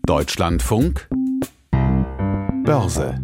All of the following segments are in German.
Deutschlandfunk Börse.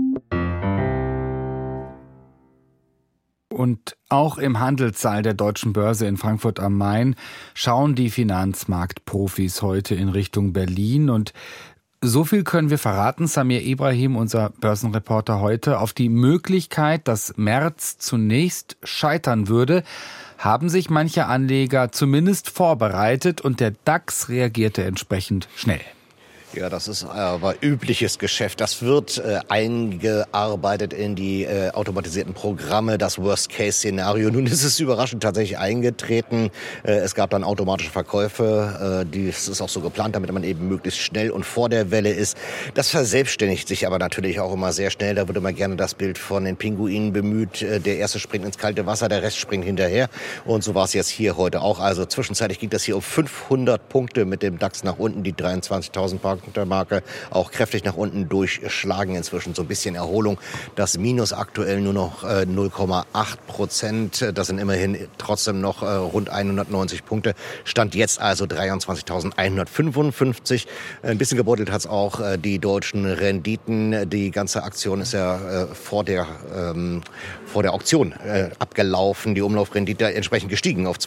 Und auch im Handelssaal der Deutschen Börse in Frankfurt am Main schauen die Finanzmarktprofis heute in Richtung Berlin. Und so viel können wir verraten, Samir Ibrahim, unser Börsenreporter heute, auf die Möglichkeit, dass Merz zunächst scheitern würde, haben sich manche Anleger zumindest vorbereitet und der DAX reagierte entsprechend schnell. Ja, das ist aber übliches Geschäft. Das wird eingearbeitet in die automatisierten Programme, das Worst-Case-Szenario. Nun ist es überraschend tatsächlich eingetreten. Es gab dann automatische Verkäufe. Das ist auch so geplant, damit man eben möglichst schnell und vor der Welle ist. Das verselbstständigt sich aber natürlich auch immer sehr schnell. Da wird immer gerne das Bild von den Pinguinen bemüht. Der erste springt ins kalte Wasser, der Rest springt hinterher. Und so war es jetzt hier heute auch. Also zwischenzeitlich ging das hier um 500 Punkte mit dem DAX nach unten, die 23.000 Marke auch kräftig nach unten durchschlagen. Inzwischen so ein bisschen Erholung. Das Minus aktuell nur noch 0,8%. Das sind immerhin trotzdem noch rund 190 Punkte. Stand jetzt also 23.155. Ein bisschen gebeutelt hat es auch die deutschen Renditen. Die ganze Aktion ist ja vor der Auktion abgelaufen. Die Umlaufrendite entsprechend gestiegen auf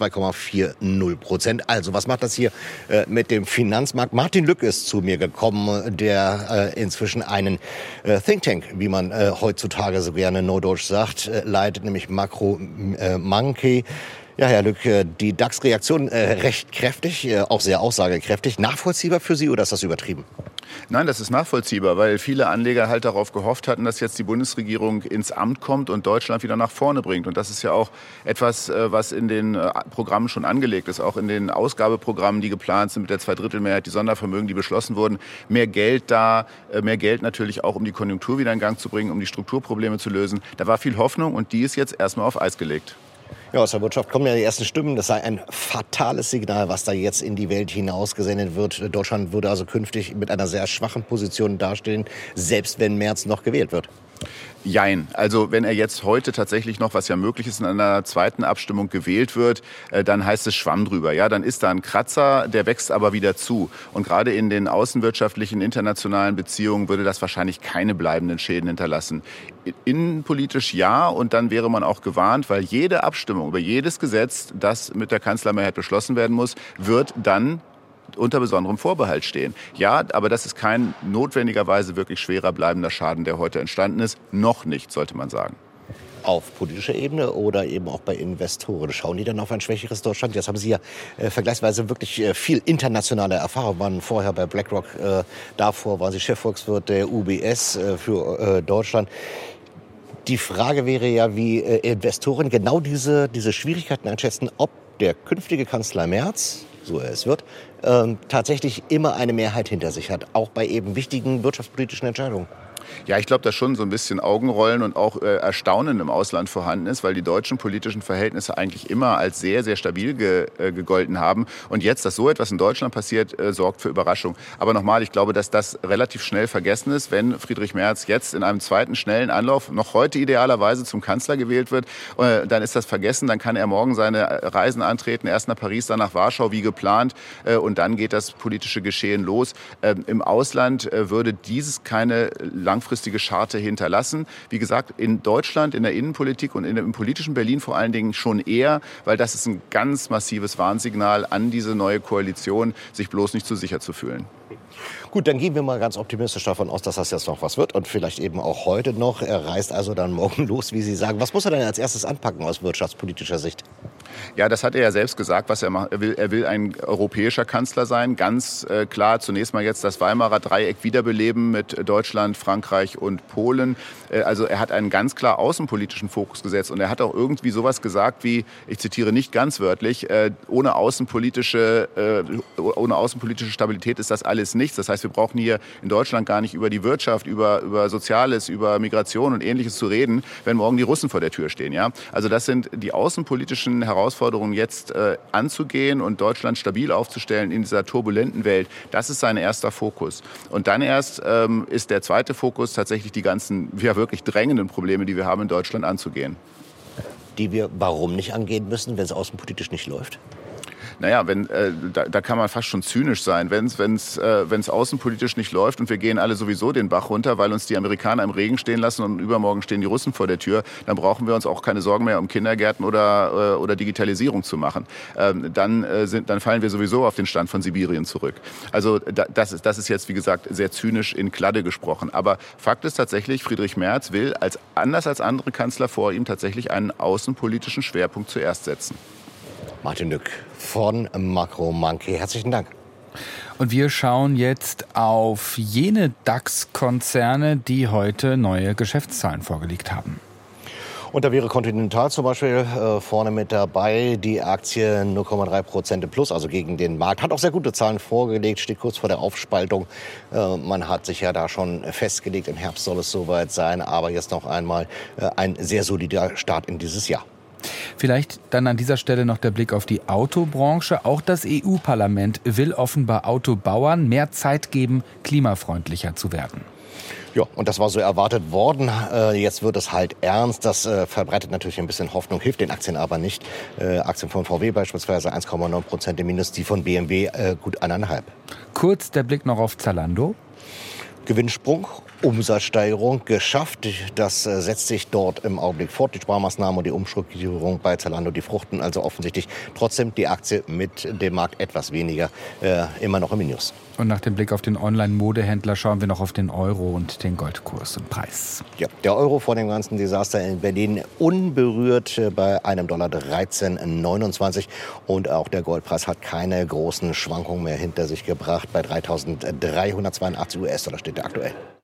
2,40%. Also was macht das hier mit dem Finanzmarkt? Martin Lück ist zu mir gekommen, der inzwischen einen Think Tank, wie man heutzutage so gerne neudeutsch sagt, leitet, nämlich Makro Monkey. Ja, Herr Lück, die DAX-Reaktion recht kräftig, auch sehr aussagekräftig. Nachvollziehbar für Sie oder ist das übertrieben? Nein, das ist nachvollziehbar, weil viele Anleger halt darauf gehofft hatten, dass jetzt die Bundesregierung ins Amt kommt und Deutschland wieder nach vorne bringt. Und das ist ja auch etwas, was in den Programmen schon angelegt ist, auch in den Ausgabeprogrammen, die geplant sind mit der Zweidrittelmehrheit, die Sondervermögen, die beschlossen wurden. Mehr Geld da, mehr Geld natürlich auch, um die Konjunktur wieder in Gang zu bringen, um die Strukturprobleme zu lösen. Da war viel Hoffnung und die ist jetzt erstmal auf Eis gelegt. Ja, aus der Wirtschaft kommen ja die ersten Stimmen. Das sei ein fatales Signal, was da jetzt in die Welt hinausgesendet wird. Deutschland würde also künftig mit einer sehr schwachen Position dastehen, selbst wenn Merz noch gewählt wird. Jein. Also wenn er jetzt heute tatsächlich noch, was ja möglich ist, in einer zweiten Abstimmung gewählt wird, dann heißt es Schwamm drüber. Ja, dann ist da ein Kratzer, der wächst aber wieder zu. Und gerade in den außenwirtschaftlichen, internationalen Beziehungen würde das wahrscheinlich keine bleibenden Schäden hinterlassen. Innenpolitisch ja, und dann wäre man auch gewarnt, weil jede Abstimmung über jedes Gesetz, das mit der Kanzlermehrheit beschlossen werden muss, wird dann unter besonderem Vorbehalt stehen. Ja, aber das ist kein notwendigerweise wirklich schwerer bleibender Schaden, der heute entstanden ist. Noch nicht, sollte man sagen. Auf politischer Ebene oder eben auch bei Investoren? Schauen die dann auf ein schwächeres Deutschland? Jetzt haben Sie ja vergleichsweise wirklich viel internationale Erfahrung. Waren vorher bei BlackRock, davor waren Sie Chefvolkswirt der UBS für Deutschland. Die Frage wäre ja, wie Investoren genau diese Schwierigkeiten einschätzen, ob der künftige Kanzler Merz, so er es wird, tatsächlich immer eine Mehrheit hinter sich hat, auch bei eben wichtigen wirtschaftspolitischen Entscheidungen. Ja, ich glaube, dass schon so ein bisschen Augenrollen und auch Erstaunen im Ausland vorhanden ist, weil die deutschen politischen Verhältnisse eigentlich immer als sehr, sehr stabil gegolten haben. Und jetzt, dass so etwas in Deutschland passiert, sorgt für Überraschung. Aber nochmal, ich glaube, dass das relativ schnell vergessen ist, wenn Friedrich Merz jetzt in einem zweiten schnellen Anlauf, noch heute idealerweise zum Kanzler gewählt wird, dann ist das vergessen. Dann kann er morgen seine Reisen antreten, erst nach Paris, dann nach Warschau, wie geplant. Und dann geht das politische Geschehen los. Im Ausland würde dieses keine langfristige Scharte hinterlassen. Wie gesagt, in Deutschland, in der Innenpolitik und im politischen Berlin vor allen Dingen schon eher, weil das ist ein ganz massives Warnsignal an diese neue Koalition, sich bloß nicht zu sicher zu fühlen. Gut, dann gehen wir mal ganz optimistisch davon aus, dass das jetzt noch was wird und vielleicht eben auch heute noch. Er reist also dann morgen los, wie Sie sagen. Was muss er denn als erstes anpacken aus wirtschaftspolitischer Sicht? Ja, das hat er ja selbst gesagt, was er macht. Er will ein europäischer Kanzler sein. Ganz klar zunächst mal jetzt das Weimarer Dreieck wiederbeleben mit Deutschland, Frankreich und Polen. Also er hat einen ganz klar außenpolitischen Fokus gesetzt. Und er hat auch irgendwie sowas gesagt wie, ich zitiere nicht ganz wörtlich, ohne außenpolitische Stabilität ist das alles nichts. Das heißt, wir brauchen hier in Deutschland gar nicht über die Wirtschaft, über Soziales, über Migration und Ähnliches zu reden, wenn morgen die Russen vor der Tür stehen. Ja? Also das sind die außenpolitischen Herausforderungen jetzt anzugehen und Deutschland stabil aufzustellen in dieser turbulenten Welt. Das ist sein erster Fokus. Und dann erst ist der zweite Fokus tatsächlich die ganzen ja wirklich drängenden Probleme, die wir haben in Deutschland, anzugehen. Die wir warum nicht angehen müssen, wenn es außenpolitisch nicht läuft? Naja, da kann man fast schon zynisch sein. Wenn es außenpolitisch nicht läuft und wir gehen alle sowieso den Bach runter, weil uns die Amerikaner im Regen stehen lassen und übermorgen stehen die Russen vor der Tür, dann brauchen wir uns auch keine Sorgen mehr um Kindergärten oder Digitalisierung zu machen. Dann fallen wir sowieso auf den Stand von Sibirien zurück. Also das ist jetzt, wie gesagt, sehr zynisch in Kladde gesprochen. Aber Fakt ist tatsächlich, Friedrich Merz will anders als andere Kanzler vor ihm tatsächlich einen außenpolitischen Schwerpunkt zuerst setzen. Martin Lück von Makro Monkey. Herzlichen Dank. Und wir schauen jetzt auf jene DAX-Konzerne, die heute neue Geschäftszahlen vorgelegt haben. Und da wäre Continental zum Beispiel vorne mit dabei. Die Aktie 0,3% im Plus, also gegen den Markt. Hat auch sehr gute Zahlen vorgelegt, steht kurz vor der Aufspaltung. Man hat sich ja da schon festgelegt, im Herbst soll es soweit sein. Aber jetzt noch einmal ein sehr solider Start in dieses Jahr. Vielleicht dann an dieser Stelle noch der Blick auf die Autobranche. Auch das EU-Parlament will offenbar Autobauern mehr Zeit geben, klimafreundlicher zu werden. Ja, und das war so erwartet worden. Jetzt wird es halt ernst. Das verbreitet natürlich ein bisschen Hoffnung, hilft den Aktien aber nicht. Aktien von VW beispielsweise 1,9% im Minus, die von BMW gut 1,5%. Kurz der Blick noch auf Zalando. Gewinnsprung, Umsatzsteigerung geschafft. Das setzt sich dort im Augenblick fort. Die Sparmaßnahmen und die Umstrukturierung bei Zalando, die fruchten also offensichtlich. Trotzdem die Aktie mit dem Markt etwas weniger, immer noch im Minus. Und nach dem Blick auf den Online-Modehändler schauen wir noch auf den Euro und den Goldkurs und Preis. Ja, der Euro vor dem ganzen Desaster in Berlin unberührt bei einem Dollar 13,29. Und auch der Goldpreis hat keine großen Schwankungen mehr hinter sich gebracht. Bei 3.382 US-Dollar steht er aktuell.